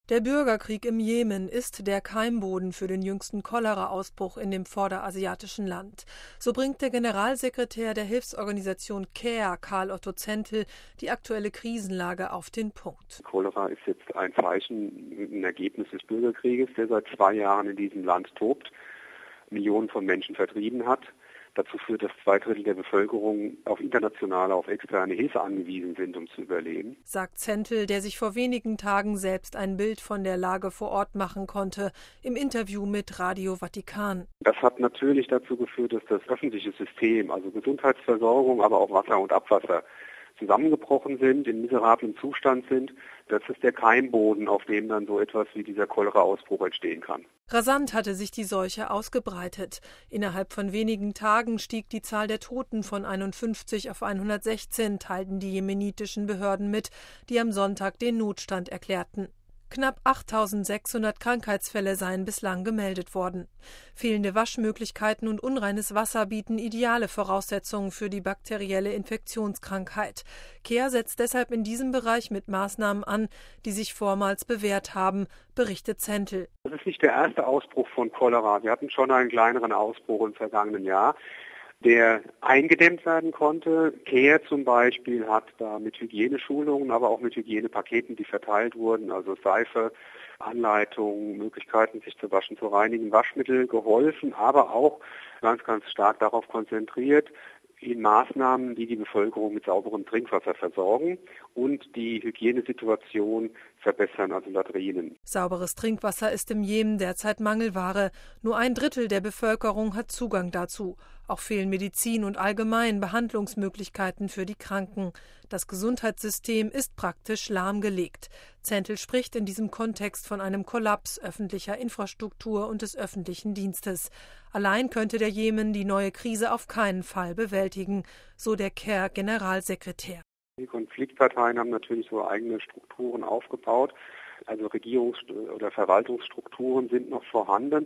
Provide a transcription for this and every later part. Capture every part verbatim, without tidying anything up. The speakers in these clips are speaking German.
Der Bürgerkrieg im Jemen ist der Keimboden für den jüngsten Cholera-Ausbruch in dem vorderasiatischen Land. So bringt der Generalsekretär der Hilfsorganisation CARE, Karl Otto Zentl, die aktuelle Krisenlage auf den Punkt. Cholera ist jetzt ein Zeichen, ein Ergebnis des Bürgerkrieges, der seit zwei Jahren in diesem Land tobt, Millionen von Menschen vertrieben hat. Dazu führt, dass zwei Drittel der Bevölkerung auf internationale, auf externe Hilfe angewiesen sind, um zu überleben. Sagt Zentl, der sich vor wenigen Tagen selbst ein Bild von der Lage vor Ort machen konnte, im Interview mit Radio Vatikan. Das hat natürlich dazu geführt, dass das öffentliche System, also Gesundheitsversorgung, aber auch Wasser und Abwasser, zusammengebrochen sind, in miserablem Zustand sind. Das ist der Keimboden, auf dem dann so etwas wie dieser Cholera-Ausbruch entstehen kann. Rasant hatte sich die Seuche ausgebreitet. Innerhalb von wenigen Tagen stieg die Zahl der Toten von einundfünfzig auf hundertsechzehn, teilten die jemenitischen Behörden mit, die am Sonntag den Notstand erklärten. Knapp achttausendsechshundert Krankheitsfälle seien bislang gemeldet worden. Fehlende Waschmöglichkeiten und unreines Wasser bieten ideale Voraussetzungen für die bakterielle Infektionskrankheit. CARE setzt deshalb in diesem Bereich mit Maßnahmen an, die sich vormals bewährt haben, berichtet Zentl. Das ist nicht der erste Ausbruch von Cholera. Wir hatten schon einen kleineren Ausbruch im vergangenen Jahr, der eingedämmt werden konnte. CARE zum Beispiel hat da mit Hygieneschulungen, aber auch mit Hygienepaketen, die verteilt wurden, also Seife, Anleitungen, Möglichkeiten, sich zu waschen, zu reinigen, Waschmittel geholfen, aber auch ganz, ganz stark darauf konzentriert, in Maßnahmen, die die Bevölkerung mit sauberem Trinkwasser versorgen und die Hygienesituation verbessern, also Latrinen. Sauberes Trinkwasser ist im Jemen derzeit Mangelware. Nur ein Drittel der Bevölkerung hat Zugang dazu. Auch fehlen Medizin und allgemein Behandlungsmöglichkeiten für die Kranken. Das Gesundheitssystem ist praktisch lahmgelegt. Zentl spricht in diesem Kontext von einem Kollaps öffentlicher Infrastruktur und des öffentlichen Dienstes. Allein könnte der Jemen die neue Krise auf keinen Fall bewältigen, so der CARE-Generalsekretär. Die Konfliktparteien haben natürlich so eigene Strukturen aufgebaut, also Regierungs- oder Verwaltungsstrukturen sind noch vorhanden.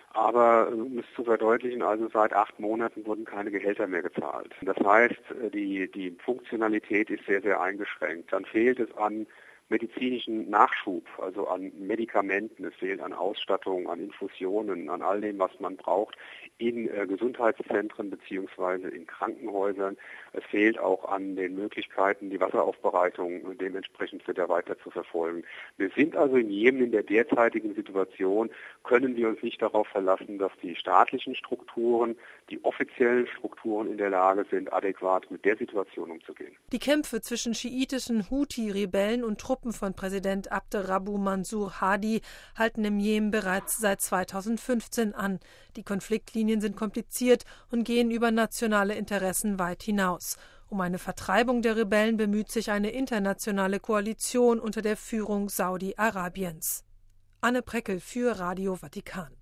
Aber um es zu verdeutlichen, also seit acht Monaten wurden keine Gehälter mehr gezahlt. Das heißt, die, die Funktionalität ist sehr, sehr eingeschränkt. Dann fehlt es an medizinischen Nachschub, also an Medikamenten, es fehlt an Ausstattung, an Infusionen, an all dem, was man braucht in äh, Gesundheitszentren beziehungsweise in Krankenhäusern. Es fehlt auch an den Möglichkeiten, die Wasseraufbereitung dementsprechend wieder weiter zu verfolgen. Wir sind also in Jemen in der derzeitigen Situation, können wir uns nicht darauf verlassen, dass die staatlichen Strukturen, die offiziellen Strukturen in der Lage sind, adäquat mit der Situation umzugehen. Die Kämpfe zwischen schiitischen Houthi-Rebellen und Truppen von Präsident Abderrabu Mansur Hadi halten im Jemen bereits seit zweitausendfünfzehn an. Die Konfliktlinien sind kompliziert und gehen über nationale Interessen weit hinaus. Um eine Vertreibung der Rebellen bemüht sich eine internationale Koalition unter der Führung Saudi-Arabiens. Anne Preckel für Radio Vatikan.